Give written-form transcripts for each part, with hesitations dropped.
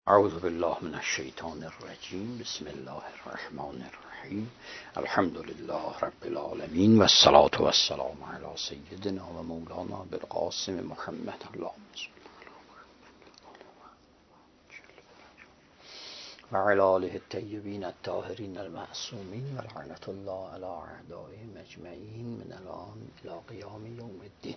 اعوذ بالله من الشیطان الرجیم. بسم الله الرحمن الرحیم. الحمد لله رب العالمین و الصلاة و السلام علی سیدنا و مولانا بالقاسم محمد. اللهم و علی آله الطیبین الطاهرین المعصومین و لعنة الله علی اعدائهم اجمعین من الان الی قیام یوم الدین.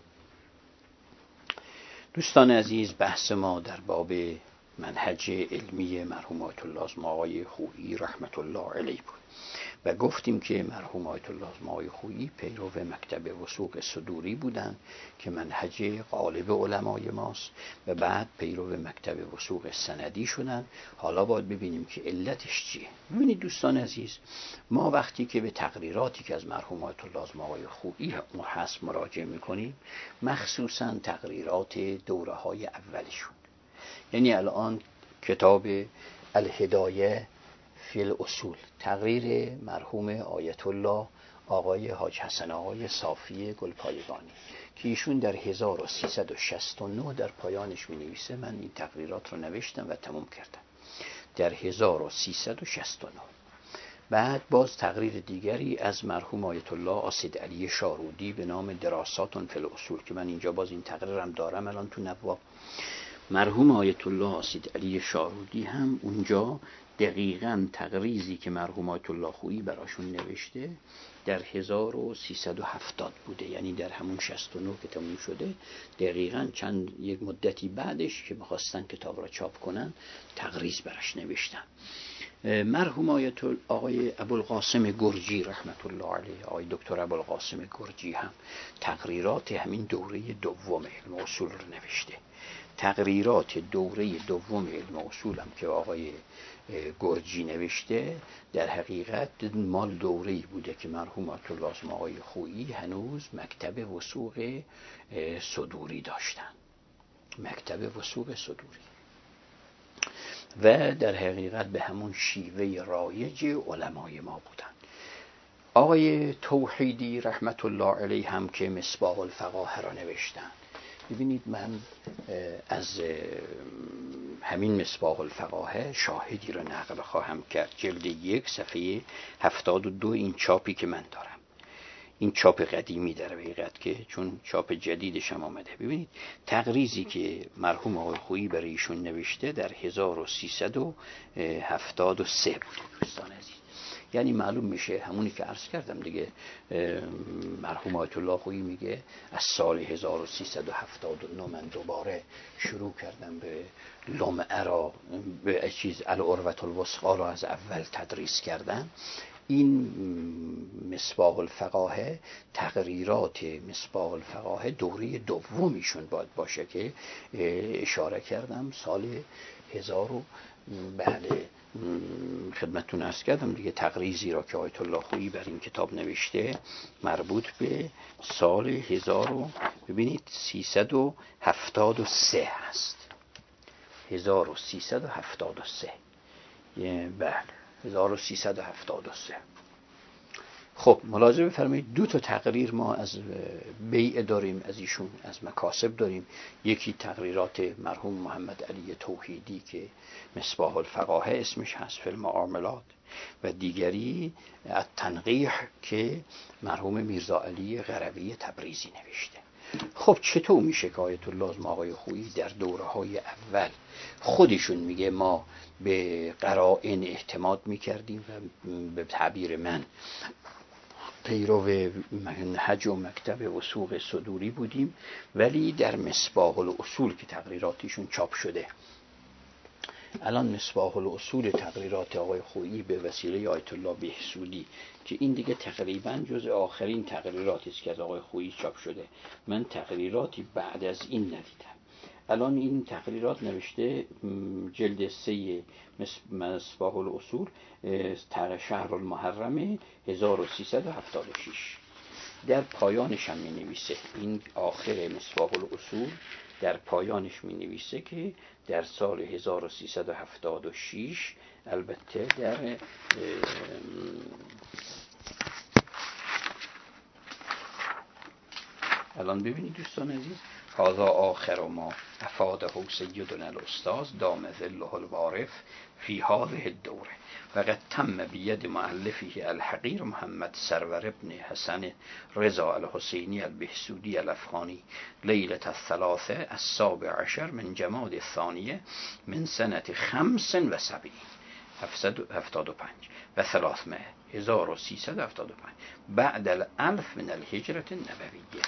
دوستان عزیز، بحث ما در باب منهج علمی مرحوم آیت الله آقای خویی رحمت الله علیه بود و گفتیم که مرحوم آیت الله آقای خویی پیرو مکتب وثوق صدوری بودند که منهج غالب علمای ماست و بعد پیرو مکتب وثوق سندی شدند. حالا باید ببینیم که علتش چیه. ببینید دوستان عزیز، ما وقتی که به تقریراتی که از مرحوم آیت الله آقای خویی هست مراجعه میکنیم، مخصوصا تقریرات دوره های اولیشون، یعنی الان کتاب الهدایه فی الاصول، تقریر مرحوم آیت الله آقای حاج حسن آقای صافی گلپایگانی که ایشون در 1369 در پایانش می نویسه. من این تقریرات رو نوشتم و تموم کردم در 1369. بعد باز تقریر دیگری از مرحوم آیت الله آسید علی شارودی به نام دراسات فی الاصول که من اینجا باز این تقریرم دارم الان تو نبوه. مرحوم آیت الله آسید علی شارودی هم اونجا دقیقاً تقریزی که مرحوم آیت الله خویی براشون نوشته در 1370 بوده، یعنی در همون 69 که تموم شده دقیقاً یک مدتی بعدش که می‌خواستن کتاب را چاپ کنن تقریز براش نوشتن. مرحوم آقای ابوالقاسم گرجی رحمت الله علیه، آقای دکتر ابوالقاسم گرجی هم تقریرات همین دوره دوم علم اصول رو نوشته. تقریرات دوره دوم علم اصول هم که آقای گرجی نوشته در حقیقت مال دوره‌ای بوده که مرحوم آیت الله آقای خویی هنوز مکتب وثوق صدوری داشتن، مکتب وثوق صدوری، و در حقیقت به همون شیوه رایج علمای ما بودن. آقای توحیدی رحمت الله علیه هم که مصباح الفقاهه را نوشتن. ببینید من از همین مصباح الفقاهه شاهدی را نقل خواهم کرد. جلد 1 صفحه 72 این چاپی که من دارم، این چاپ قدیمی در حقیقت که چون چاپ جدیدش هم آمده. ببینید تقریزی که مرحوم آقای خویی برای ایشون نوشته در 1373 بوده دوستان عزیز. یعنی معلوم میشه همونی که عرض کردم دیگه، مرحوم آیت الله خویی میگه از سال 1379 من دوباره شروع کردم به لمعه را، به العروة الوثقی را از اول تدریس کردن. این مصباح الفقاهه، تقریرات مصباح الفقاهه دوره دومیشون باید باشه که اشاره کردم سال 1000 بله خدمتتون عرض کردم دیگه. تقریزی را که آیت الله خویی بر این کتاب نوشته مربوط به سال 1000 ببینید 373 هست. 1373 بله 1373. خب ملاحظه بفرمایید دو تا تقریر ما از بیع داریم، از ایشون از مکاسب داریم. یکی تقریرات مرحوم محمد علی توحیدی که مصباح الفقاهه اسمش هست فی المعاملات، و دیگری التنقیح که مرحوم میرزا علی قروی تبریزی نوشته. خب چطور میشه که آیت الله آقای خویی در دوره‌های اول خودشون میگه ما به قرائن اعتماد میکردیم و به تعبیر من پیرو منهج و مکتب وثوق صدوری بودیم، ولی در مصباح الاصول که تقریراتیشون چاپ شده، الان مصباح الاصول تقریرات آقای خویی به وسیله آیت الله بهسودی که این دیگه تقریبا جز آخرین تقریراتی است که از آقای خویی چاپ شده، من تقریراتی بعد از این ندیدم. الان این تقریرات نوشته جلد 3 مصباح الاصول شهر المحرم 1376. در پایانش هم می نویسه، این آخر مصباح الاصول در پایانش می نویسه که در سال 1376 البته در الان ببینید دوستان عزیز هذا آخر ما افاده سیدنا الاستاذ دام ظله الوارف فی هذه الدوره وقد تم بید مؤلفه الحقیر محمد سرور ابن حسن رضا الحسینی البهسودی الافغانی لیلة الثلاثه السابع عشر من جماد الثانیه من سنة 75 775 و 300 1375 بعد الالف من الهجرة النبویه.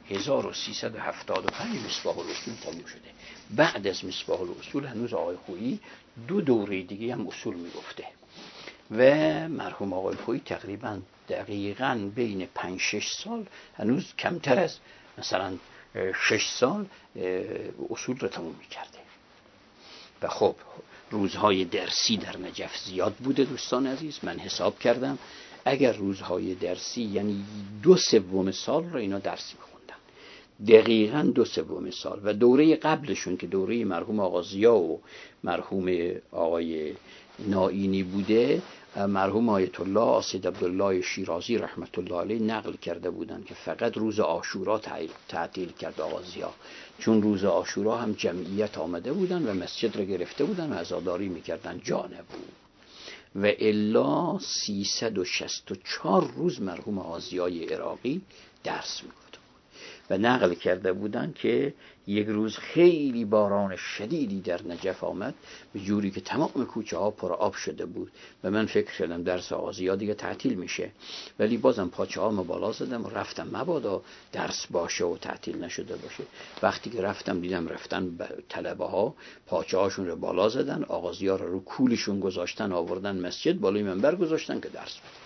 1375 مصباح الاصول تموم شده. بعد از مصباح الاصول هنوز آقای خویی 2 دوره دیگه هم اصول میگفته و مرحوم آقای خویی تقریبا دقیقاً بین 5-6 سال، هنوز کمتر از مثلا 6 سال اصول رو تموم میکرده. و خب روزهای درسی در نجف زیاد بوده دوستان عزیز. من حساب کردم اگر روزهای درسی یعنی 2/3 سال رو اینا درس میخوندن، دقیقاً 2/3 سال. و دوره قبلشون که دوره مرحوم آقا ضیا و مرحوم آقای نائینی بوده، مرحوم آیت الله آسید عبدالله شیرازی رحمت الله علیه نقل کرده بودن که فقط روز عاشورا تعطیل کرد آقا ضیا، چون روز عاشورا هم جمعیت آمده بودن و مسجد را گرفته بودن و عزاداری میکردن، جا نبود. و الا 364 روز مرحوم آقا ضیای عراقی درس میگفت و نقل کرده بودن که یک روز خیلی باران شدیدی در نجف آمد به جوری که تمام کوچه ها پر آب شده بود و من فکر کردم درس آقا ضیا دیگه تعطیل میشه، ولی بازم پاچه ها بالا زدم و رفتم مبادا درس باشه و تعطیل نشده باشه. وقتی که رفتم دیدم رفتن طلبه ها پاچه هاشون رو بالا زدن، آقا ضیا رو کولشون گذاشتن آوردن مسجد، بالای منبر گذاشتن که درس بده.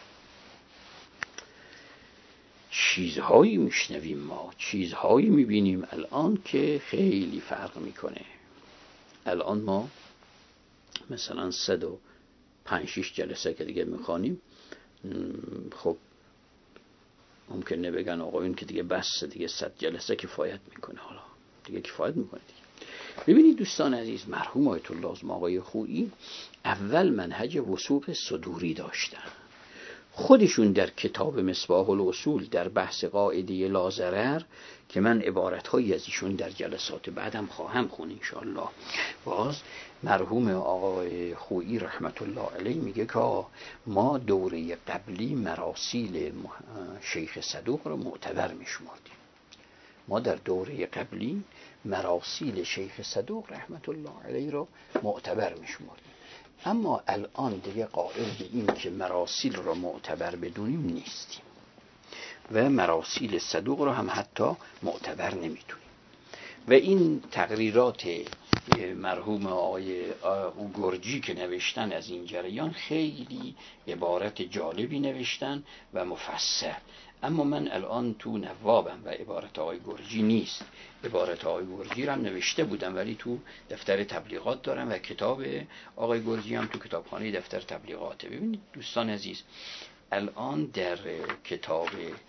چیزهایی میشنویم ما، چیزهایی میبینیم الان که خیلی فرق میکنه. الان ما مثلا 105-6 جلسه که دیگه میخوانیم، خب ممکنه بگن آقایون که دیگه بس دیگه 100 جلسه کفایت میکنه، حالا دیگه کفایت میکنه دیگه. ببینید دوستان عزیز، مرحوم آیت الله آقای خویی اول منهج وثوق صدوری داشتن. خودشون در کتاب مصباح الاصول در بحث قاعده لا ضرر که من عبارت‌هایی از ایشون در جلسات بعدم خواهم خون انشاءالله، باز مرحوم آقای خویی رحمت الله علیه میگه که ما دوره قبلی مراسیل شیخ صدوق رو معتبر میشمردیم. ما در دوره قبلی مراسیل شیخ صدوق رحمت الله علیه رو معتبر میشمردیم، اما الان دیگه قائل به این که مراسیل رو معتبر بدونیم نیستیم و مراسیل صدوق رو هم حتی معتبر نمیدونیم. و این تقریرات مرحوم آقای گرجی که نوشتن از این جریان خیلی عبارت جالبی نوشتن و مفصل، اما من الان تو نوابم و عبارت آقای گرجی نیست. عبارت آقای گرجی رو هم نوشته بودم ولی تو دفتر تبلیغات دارم و کتاب آقای گرجی هم تو کتابخانه دفتر تبلیغاته. ببینید دوستان عزیز، الان در کتاب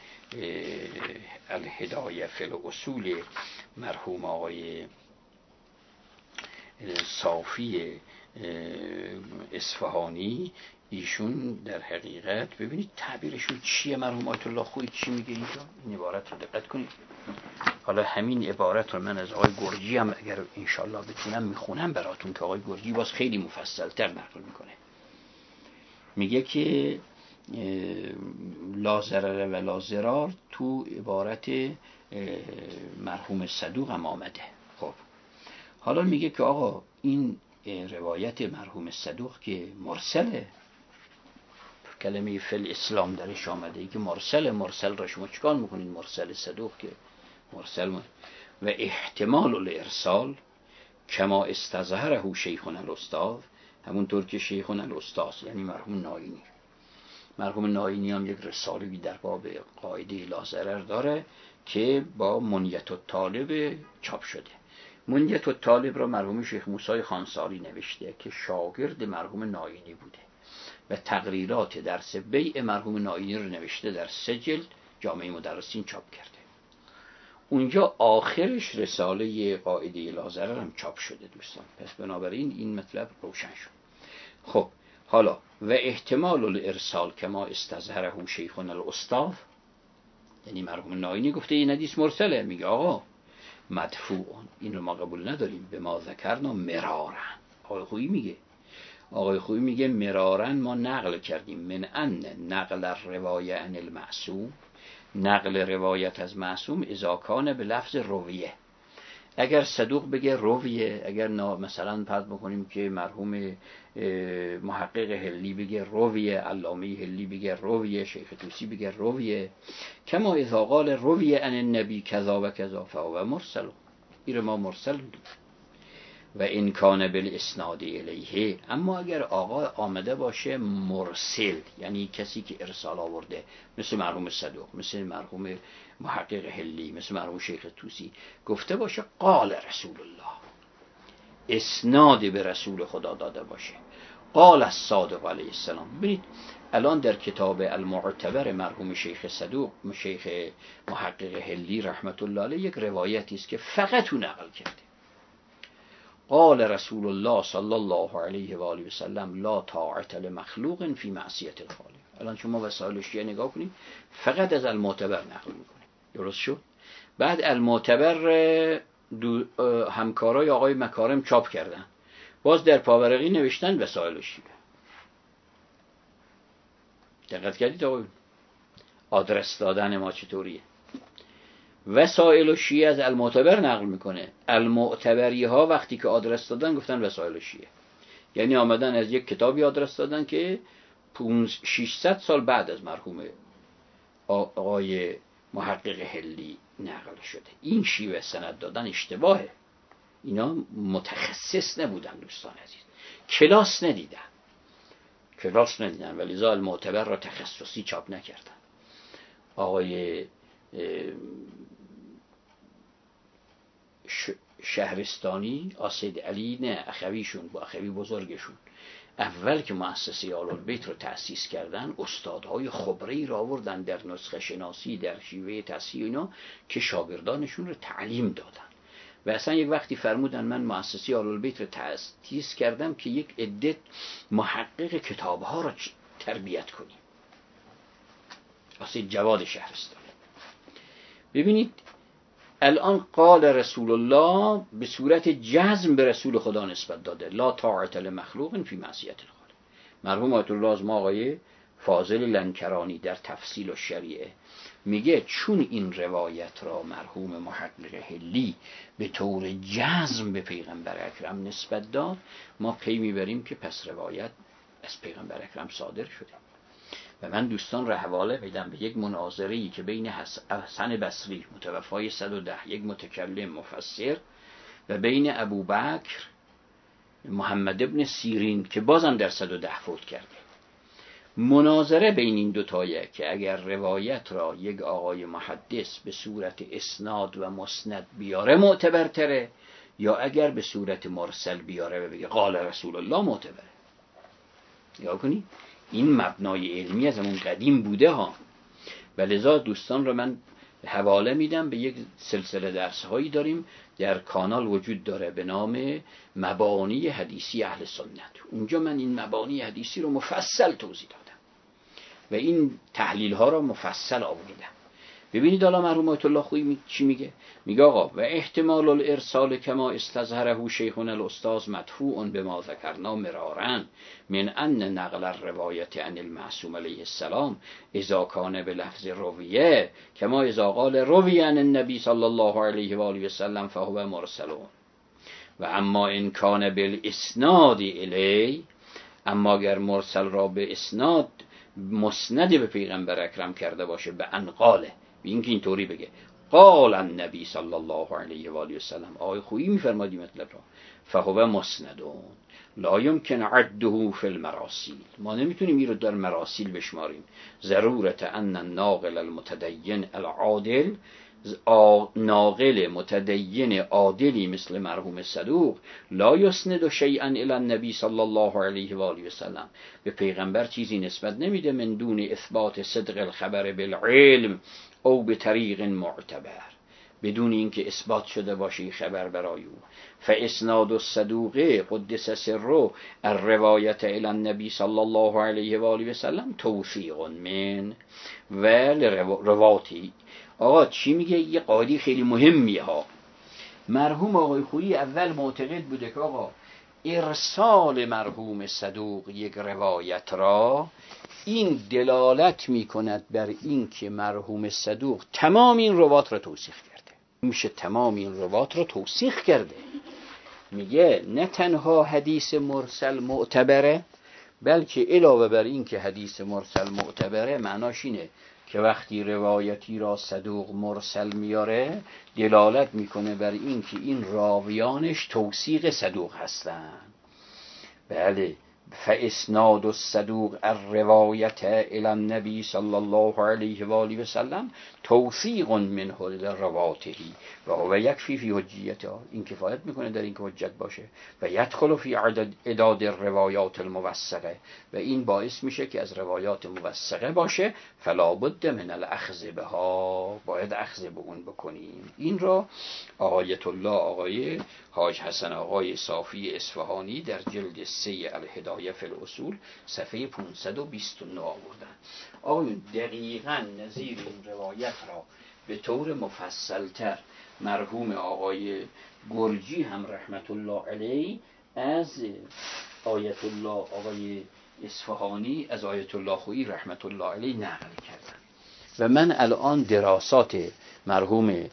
الهدایه فی الاصول مرحوم آقای صافی اصفهانی، ایشون در حقیقت ببینید تعبیرشون چیه، مرحوم آیت الله خویی چی میگه اینجا. این عبارت رو دقت کنید. حالا همین عبارت رو من از آقای گرجی هم اگر انشالله بتونم میخونم براتون که آقای گرجی باز خیلی مفصل تر نقل میکنه. میگه که لا ضرر و لا ضرار تو عبارت مرحوم صدوق هم آمده. خب حالا میگه که آقا این روایت مرحوم صدوق که مرسله، کلمه فل اسلام درش آمده ای که مرسل را شما چکار میکنید؟ مرسل صدوق که مرسل و احتمال الارسال کما استظهره شیخنا الاستاذ، همونطور که شیخنا الاستاذ یعنی مرحوم نائینی هم یک رساله‌ای در باب قاعده لا ضرر داره که با منیت الطالب چاپ شده. منیت الطالب را مرحوم شیخ موسی خانساری نوشته که شاگرد مرحوم نائینی بوده و تقریرات درس بیع مرحوم نائینی رو نوشته در 3 جلد جامعه مدرسین چاپ کرده. اونجا آخرش رساله قاعده لا ضرر هم چاپ شده دوستان. پس بنابراین این مطلب روشن شد. خب حالا و احتمال الارسال کما استظهره شیخنا الاستاذ، یعنی مرحوم نائینی گفته این حدیث مرسله. میگه آقا مدفوع. این رو ما قبول نداریم. به ما ذکرنا مرارن. آقای خویی میگه مرارن ما نقل کردیم من ان نقل الروایه عن المعصوم، نقل روایت از معصوم اذا کان به لفظ رویه. اگر صدوق بگه رویه، اگر مثلا فرض بکنیم که مرحوم محقق هلی بگه رویه، علامه هلی بگه رویه، شیخ طوسی بگه رویه، کما اذا قال رویه عن النبی کذا و کذا فهو مرسل. این ما مرسل میگیم. و این کان بالاسناد الیه، اما اگر آقا آمده باشه مرسل، یعنی کسی که ارسال آورده، مثل مرحوم صدوق، مثل مرحوم محقق هلی، مثل مرحوم شیخ طوسی، گفته باشه قال رسول الله، اسناد به رسول خدا داده باشه، قال الصادق علیه السلام. ببینید الان در کتاب المعتبر مرحوم شیخ صدوق، شیخ محقق هلی رحمت الله علیه، یک روایتی است که فقط او نقل کرده. قال رسول الله صلی الله علیه و آله و سلم لا طاعت لمخلوق فی معصیت الخالق. الان شما وسایل شیعه نگاه کنید، فقط از المعتبر نقل میکنه. درست شد؟ بعد المعتبر همکارای آقای مکارم چاپ کردن، باز در پاورقی نوشتن وسایل شیعه. دقت کردید آقای؟ آدرس دادن ما چطوریه؟ وسائل شیعه از المعتبر نقل میکنه. المعتبری ها وقتی که آدرس دادن گفتن وسائل شیعه، یعنی آمدن از یک کتابی آدرس دادن که 600 سال بعد از مرحوم آقای محقق هلی نقل شده. این شیوه سند دادن اشتباهه. اینا متخصص نبودن دوستان عزیز، کلاس ندیدن و لذا المعتبر را تخصصی چاپ نکردن. آقای شهرستانی آسید علی، نه اخویشون، با اخوی بزرگشون، اول که مؤسسه آل‌البیت رو تأسیس کردن، استادهای خبره‌ای را آوردن در نسخه شناسی، در شیوه تصحیح اینا، که شاگردانشون رو تعلیم دادن. و اصلا یک وقتی فرمودن من مؤسسه آل‌البیت رو تأسیس کردم که یک عده محقق کتابها رو تربیت کنیم. آسید جواد شهرستانی. ببینید الان قال رسول الله به صورت جزم به رسول خدا نسبت داده، لا طاعت لمخلوق فی معصیت الخالق. مرحوم آیت الله از ما آقای فاضل لنکرانی در تفصیل و شریعه میگه چون این روایت را مرحوم محقق هلی به طور جزم به پیغمبر اکرم نسبت داد، ما پی میبریم که پس روایت از پیغمبر اکرم صادر شده. و من دوستان را حواله میدم به یک مناظره‌ای که بین حسن بصری متوفای 110، یک متکلم مفسر، و بین ابوبکر محمد ابن سیرین که بازم در 110 فوت کرده. مناظره بین این دوتایه که اگر روایت را یک آقای محدث به صورت اسناد و مسند بیاره معتبرتره، یا اگر به صورت مرسل بیاره و بگه قال رسول الله معتبره. یا کنی این مبنای علمی از همون قدیم بوده ها. و لذا دوستان رو من حواله میدم به یک سلسله درس هایی داریم در کانال وجود داره به نام مبانی حدیثی اهل سنت. اونجا من این مبانی حدیثی رو مفصل توضیح دادم و این تحلیل ها رو مفصل آوردم. ببینید حالا مرحوم آیت الله خویی چی میگه؟ میگه آقا و احتمال الارسال کما استظهره شیخنا الاستاذ مدفوع بما ذکرنا مرارا من ان نقل الروایت عن المعصوم علیه السلام اذا کان بلفظ رویه کما اذا قال رویه عن النبی صلی الله علیه و آله و سلم فهو مرسل. و اما ان کان بالاسناد الی، اما اگر مرسل را به اسناد مسند به پیغمبر اکرم کرده باشه، به انقاله، این که اینطوری بگه قال النبی صلی الله علیه و آله و سلم، آقای خویی میفرمادی مطلب را، فهو مسندون لا یمکن عده فی المراسیل، ما نمیتونیم این رو در مراسیل بشماریم. ضرورت ان الناقل المتدین العادل، ناقل متدین عادلی مثل مرحوم صدوق، لا یسند شیئا الی النبی صلی الله علیه و آله و سلم، به پیغمبر چیزی نسبت نمیده من دون اثبات صدق الخبر بالعلم او به طریق معتبر، بدون اینکه اثبات شده باشه خبر برای او. فاسناد الصدوق قدس سره الروایت الی النبی صلی الله علیه و آله و سلم توثیق من و رواتی. آقا چی میگه؟ یه قاعده خیلی مهمیه ها. مرحوم آقای خویی اول معتقد بوده که آقا ارسال مرحوم صدوق یک روایت را این دلالت می کند بر این که مرحوم صدوق تمام این روایات را توثیق کرده. میشه تمام این روایات را توثیق کرده. میگه نه تنها حدیث مرسل معتبره، بلکه علاوه بر این که حدیث مرسل معتبره، معناش اینه که وقتی روایتی را صدوق مرسل میاره دلالت میکنه بر این که این راویانش توثیق صدوق هستن. بله، فاسناد الصدوق الروایت الی النبی صلی الله علیه و آله و سلم توثیق منه لرواته و هو یکفی فی حجیته، این کفایت میکنه در این که حجت باشه. و یدخل فی اعداد الروایات الموثقه، و این باعث میشه که از روایات موثقه باشه. فلا بد من الاخذ بها، باید اخذ به اون بکنیم. این را آیت الله آقای حاج حسن آقای صافی اصفهانی در جلد 3 الهدایه فی الاصول صفحه 529 آوردن. آقایون دقیقاً نظیر این روایت را به طور مفصلتر مرحوم آقای گرجی هم رحمت الله علیه از آیت الله آقای اصفهانی از آیت الله خویی رحمت الله علیه نقل کردن. و من الان دراسات مرحوم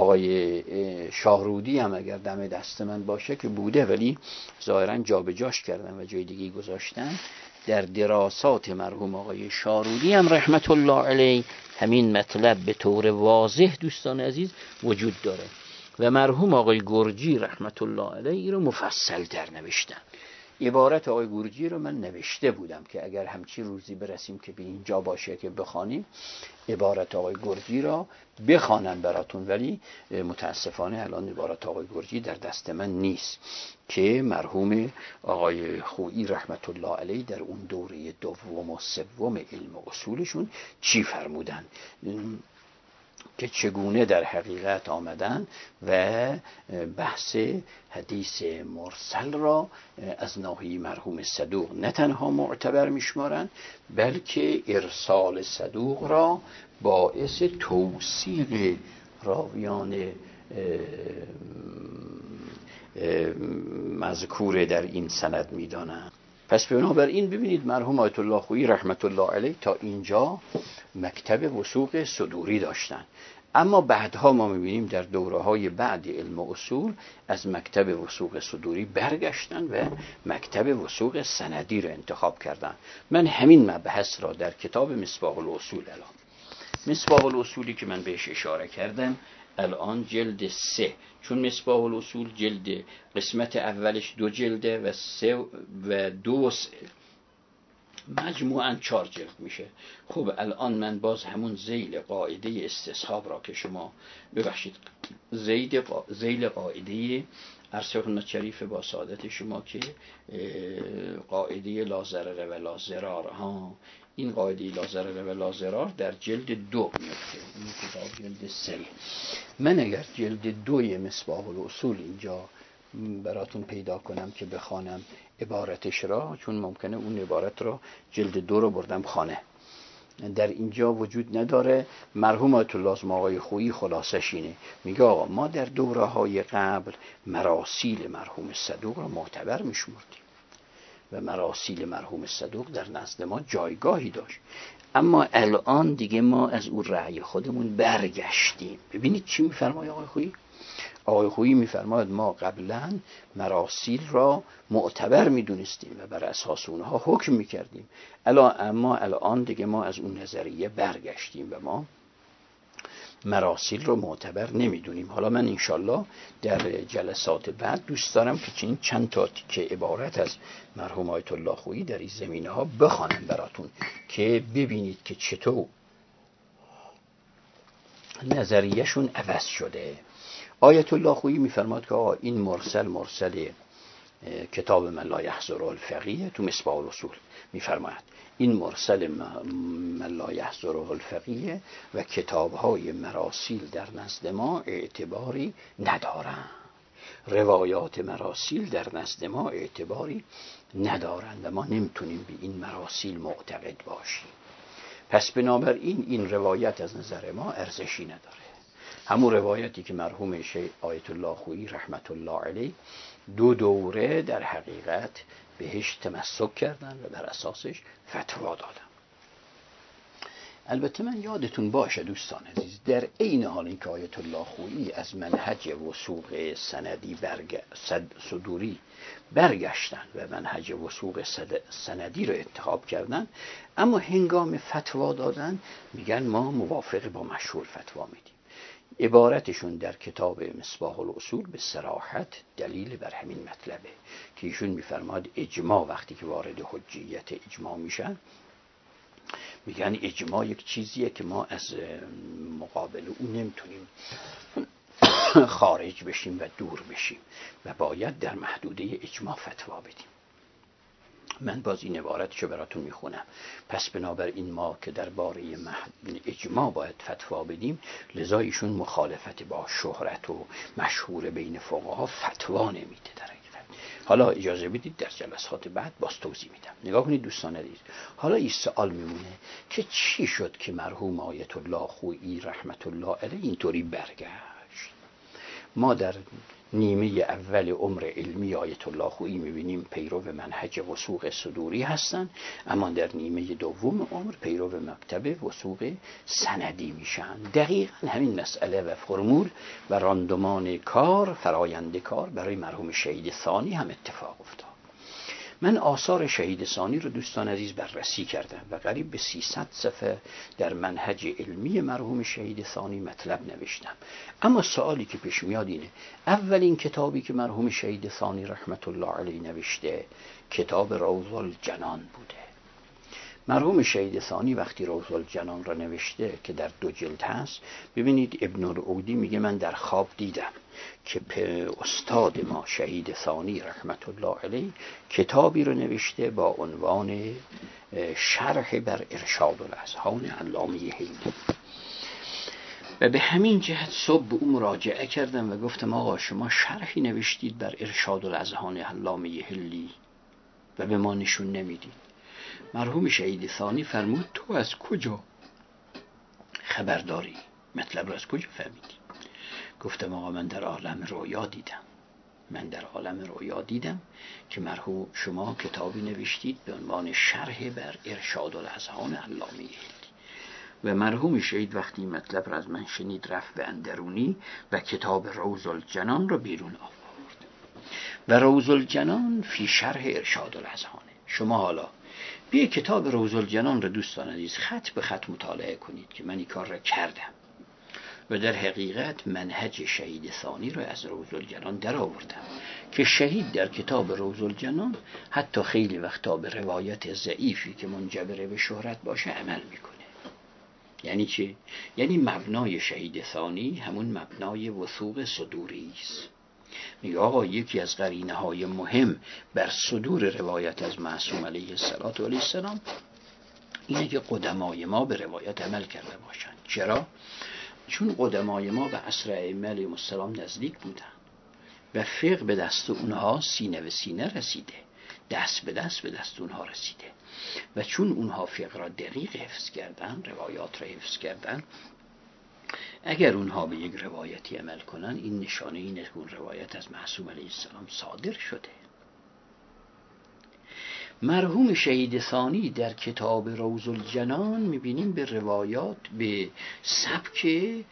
آقای شاهرودی هم اگر دم دست من باشه که بوده ولی ظاهرا جابجاش کردن و جای دیگه گذاشتن، در دراسات مرحوم آقای شاهرودی هم رحمت الله علیه همین مطلب به طور واضح دوستان عزیز وجود داره. و مرحوم آقای گرجی رحمت الله علیه رو مفصل تر نوشتن. عبارت آقای گرجی رو من نوشته بودم که اگر همچی روزی برسیم که به اینجا باشه که بخوانیم عبارت آقای گرجی را بخوانم براتون، ولی متاسفانه الان عبارت آقای گرجی در دست من نیست که مرحوم آقای خویی رحمت الله علیه در اون دوره دوم و سوم علم اصولشون چی فرمودن، که چگونه در حقیقت آمدن و بحث حدیث مرسل را از ناحیه مرحوم صدوق نه تنها معتبر میشمارن، بلکه ارسال صدوق را باعث توثیق راویان مذکور در این سند میدانند. پس بنابراین ببینید مرحوم آیت الله خویی رحمت الله علیه تا اینجا مکتب وثوق صدوری داشتن، اما بعدها ما میبینیم در دوره‌های بعد علم اصول از مکتب وثوق صدوری برگشتن و مکتب وثوق سندی را انتخاب کردن. من همین مبحث را در کتاب مصباح الاصول، مصباح الاصولی که من بهش اشاره کردم الان جلد 3، چون مصباح الاصول جلد قسمت اولش 2 جلده و 3 و 2 مجموعاً 4 جلد میشه. خب الان من باز همون ذیل قاعده استصحاب را که شما ببخشید ذیل قاعده عرض خدمت شریف با سعادت شما که قاعده لا ضرر و لا ضرار ها، این قاعده لا ضرر و لا ضرار در جلد 2 میفته، این کتاب جلد 3. من اگر جلد 2 مصباح الاصول اینجا براتون پیدا کنم که بخوانم عبارتش را، چون ممکنه اون عبارت را جلد 2 رو بردم خانه، در اینجا وجود نداره. مرحوم آیت الله آقای خویی خلاصش اینه، میگه آقا ما در دوره های قبل مراسیل مرحوم صدوق را معتبر میشمردیم و مراسیل مرحوم صدوق در نزد ما جایگاهی داشت، اما الان دیگه ما از اون رأی خودمون برگشتیم. ببینید چی میفرماید آقای خویی. آقای خویی میفرماید ما قبلا مراسیل را معتبر میدونستیم و بر اساس اونها حکم میکردیم، اما الان دیگه ما از اون نظریه برگشتیم و ما مراسیل رو معتبر نمیدونیم. حالا من انشالله در جلسات بعد دوست دارم که چند تا که عبارت از مرحوم آیت الله خویی در این زمینه ها بخوانم براتون که ببینید که چطور نظریهشون عوض شده. آیت الله خویی میفرماد که این مرسل کتاب من لا یحضره الفقیه تو مصباح الاصول میفرماید این مرسل من لا یحضره الفقیه و کتاب‌های مراسیل در نزد ما اعتباری ندارند، روایات مراسیل در نزد ما اعتباری ندارند و ما نمیتونیم به این مراسیل معتقد باشیم. پس بنابراین این روایت از نظر ما ارزشی نداره. همون روایتی که مرحوم شیخ آیت الله خویی رحمت الله علیه 2 دوره در حقیقت بهش تمسک کردن و بر اساسش فتوا دادن. البته من یادتون باشه دوستان عزیز، در عین حال اینکه آیت الله خویی از منهج وثوق سندی صدوری برگشتن و منهج وثوق سندی رو انتخاب کردن، اما هنگام فتوا دادن میگن ما موافق با مشهور فتوا میدیم. عبارتشون در کتاب مصباح الاصول به صراحت دلیل بر همین مطلبه که ایشون میفرماد اجماع وقتی که وارد حجیت اجماع میشن، میگن اجماع یک چیزیه که ما از مقابل اون نمیتونیم خارج بشیم و دور بشیم و باید در محدوده اجماع فتوا بدیم. من باز این عبارتشو براتون میخونم. پس بنابراین ما که درباره اجماع باید فتوا بدیم، لذا ایشون مخالفت با شهرت و مشهور بین فقها فتوا نمیده در حقیقت. حالا اجازه بدید در جلسات بعد باز توضیح میدم. نگاه کنید دوستان عزیز، حالا این سوال میمونه که چی شد که مرحوم آیت الله خویی رحمت الله علیه اینطوری برگشت. ما در نیمه اول عمر علمی آیت الله خویی میبینیم پیرو منهج وثوق صدوری هستن، اما در نیمه دوم عمر پیرو مکتب وثوق سندی میشن. دقیقا همین مسئله و فرمول و راندمان کار، فرایند کار برای مرحوم شهید ثانی هم اتفاق افتاد. من آثار شهید ثانی رو دوستان عزیز بررسی کردم و قریب به 300 صفحه در منهج علمی مرحوم شهید ثانی مطلب نوشتم. اما سوالی که پیش میاد اینه، اولین کتابی که مرحوم شهید ثانی رحمت الله علیه نوشته کتاب روض الجنان بوده. مرحوم شهید ثانی وقتی روض الجنان را نوشته که در 2 جلد هست، ببینید ابن العودی میگه من در خواب دیدم که استاد ما شهید ثانی رحمت الله علیه کتابی رو نوشته با عنوان شرح بر ارشاد الاذهان علامه حلی و به همین جهت صبح به اون مراجعه کردم و گفتم آقا شما شرحی نوشتید بر ارشاد الاذهان علامه حلی و به ما نشون نمیدید. مرحوم شهید ثانی فرمود تو از کجا خبرداری؟ مطلب رو از کجا فهمیدی؟ گفتم آقا من در عالم رویا دیدم که مرحوم شما کتابی نوشتید به عنوان شرح بر ارشاد الاذهان علامه حلی و مرحوم شهید وقتی مطلب را از من شنید رفت به اندرونی و کتاب روض الجنان را بیرون آورد و روض الجنان فی شرح ارشاد الاذهان. شما حالا بیا کتاب روض الجنان را دوستان عزیز خط به خط مطالعه کنید که من این کار را کردم و در حقیقت منهج شهید ثانی را از روض الجنان در آوردم که شهید در کتاب روض الجنان حتی خیلی وقتا به روایت ضعیفی که منجبر به شهرت باشه عمل میکنه. یعنی چی؟ یعنی مبنای شهید ثانی همون مبنای وثوق صدوری است. میگه آقا یکی از قرینه های مهم بر صدور روایت از معصوم علیه السلام اینه که قدمای ما به روایت عمل کرده باشند. چرا؟ چون قدمای ما به عصر ائمه علیهم السلام نزدیک بودن و فقه به دست اونها سینه به سینه رسیده، دست به دست اونها رسیده و چون اونها فقه را دقیق حفظ کردن، روایات را حفظ کردن، اگر اونها به یک روایتی عمل کنن این نشانه اینه که اون روایت از معصوم علیه السلام صادر شده. مرحوم شهید ثانی در کتاب روض الجنان میبینیم به روایات به سبک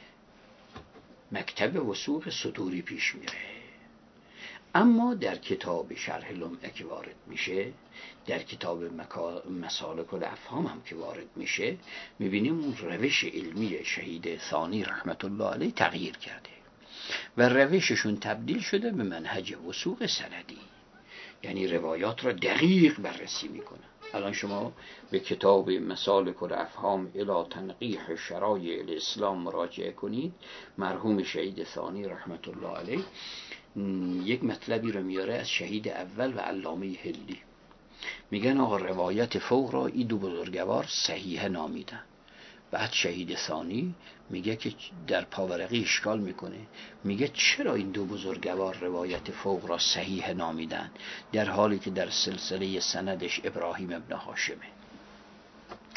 مکتب وثوق صدوری پیش میره، اما در کتاب شرح لمعه که وارد میشه، در کتاب مسالک الافهام هم که وارد میشه، میبینیم اون روش علمی شهید ثانی رحمت الله علیه تغییر کرده و روششون تبدیل شده به منهج وثوق سندی، یعنی روایات را دقیق بررسی میکنن. الان شما به کتاب مسالک الافهام الی تنقیح شرایع الاسلام مراجعه کنید، مرحوم شهید ثانی رحمت الله علیه یک مطلبی رو میاره از شهید اول و علامه حلی. میگن آقا روایت فوق را این 2 بزرگوار صحیح نامیدن. بعد شهید ثانی میگه که در پاورقی اشکال میکنه، میگه چرا این 2 بزرگوار روایت فوق را صحیح نامیدن در حالی که در سلسله سندش ابراهیم ابن هاشمه؟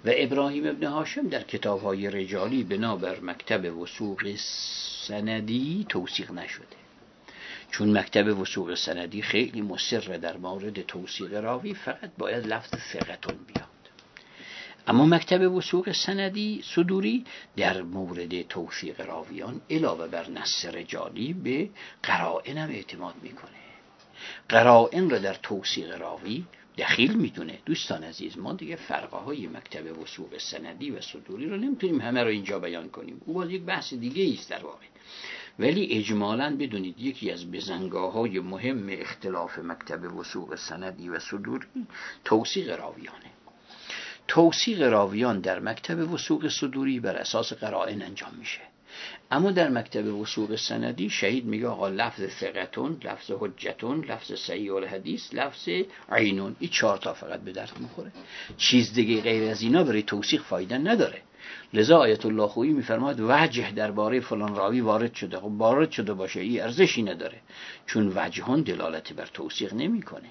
و ابراهیم ابن هاشم در کتاب‌های رجالی بنابر مکتب وثوق سندی توثیق نشده، چون مکتب وثوق سندی خیلی مصر در مورد توثیق راوی، فقط باید لفظ ثقتون بیاد. اما مکتب وثوق سندی صدوری در مورد توثیق راویان علاوه بر نص رجالی به قرائن هم اعتماد میکنه. قرائن را در توثیق راوی دخیل میدونه. دوستان عزیز، ما دیگه فرقه های مکتب وثوق سندی و صدوری رو نمیتونیم همه رو اینجا بیان کنیم، او باز یک بحث دیگه است در واقع. ولی اجمالاً بدونید یکی از بزنگاه‌های مهم اختلاف مکتب وثوق سندی و صدوری توثیق راویانه. توثیق راویان در مکتب وثوق صدوری بر اساس قرائن انجام میشه، اما در مکتب وثوق سندی شهید میگه آقا لفظ ثقتون، لفظ حجتون، لفظ صحیح الحدیث، لفظ عینون، این 4 تا فقط به درد میخوره. چیز دیگه غیر از اینا برای توثیق فایده نداره. لذا آیت الله خویی میفرماید وجه درباره فلان راوی وارد شده. خب وارد شده باشه، این ارزشی نداره، چون وجهان دلالت بر توثیق نمیکنه.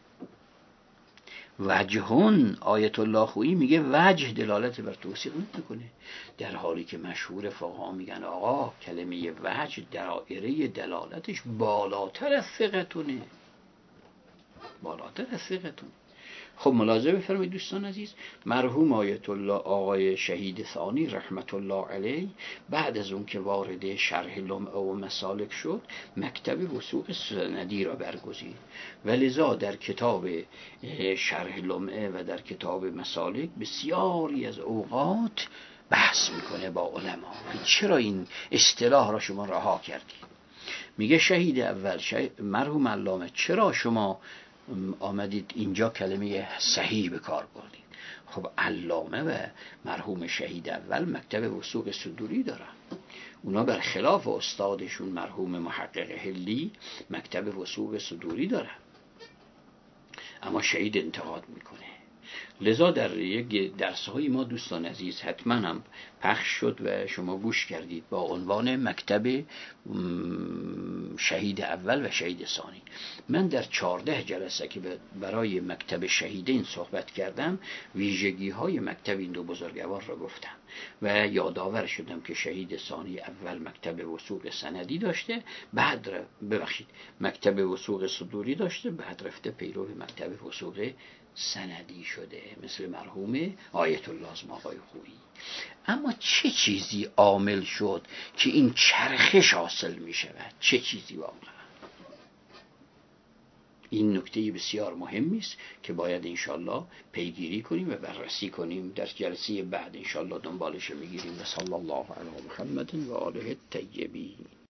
وجهون، آیت الله خویی میگه وجه دلالت بر توثیق نمیکنه، در حالی که مشهور فقها میگن آقا کلمه وجه دایره دلالتش بالاتر از ثقتونه، بالاتر از ثقتونه. خب ملاحظه بفرمایید دوستان عزیز، مرحوم آیت الله آقای شهید ثانی رحمت الله علیه بعد از اون که وارد شرح لمعه و مسالک شد، مکتب وثوق سندی را برگزید و لذا در کتاب شرح لمعه و در کتاب مسالک بسیاری از اوقات بحث میکنه با علما چرا این اصطلاح را شما رها کردید. میگه شهید اول، مرحوم علامه، چرا شما آمدید اینجا کلمه صحیح به کار بردید؟ خب علامه و مرحوم شهید اول مکتب وثوق صدوری دارن، اونا برخلاف استادشون مرحوم محقق حلی مکتب وثوق صدوری دارن، اما شهید انتقاد میکنه. لذا در یک درس‌های ما دوستان عزیز حتما هم پخش شد و شما گوش کردید با عنوان مکتب شهید اول و شهید ثانی. من در 14 جلسه که برای مکتب شهیدین صحبت کردم ویژگی‌های مکتب این دو بزرگوار را گفتم و یادآور شدم که شهید ثانی اول مکتب وثوق سندی داشته، بعد مکتب وثوق صدوری داشته، بعد رفته پیرو مکتب وثوق سندی شده مثل مرحوم آیت الله آقای خویی. اما چه چیزی عامل شد که این چرخش حاصل می شود؟ چه چیزی واقعا؟ این نکته بسیار مهمی است که باید انشالله پیگیری کنیم و بررسی کنیم. در جلسه بعد انشالله دنبالش میگیریم. و صلی الله علی محمد و آله الطیبین.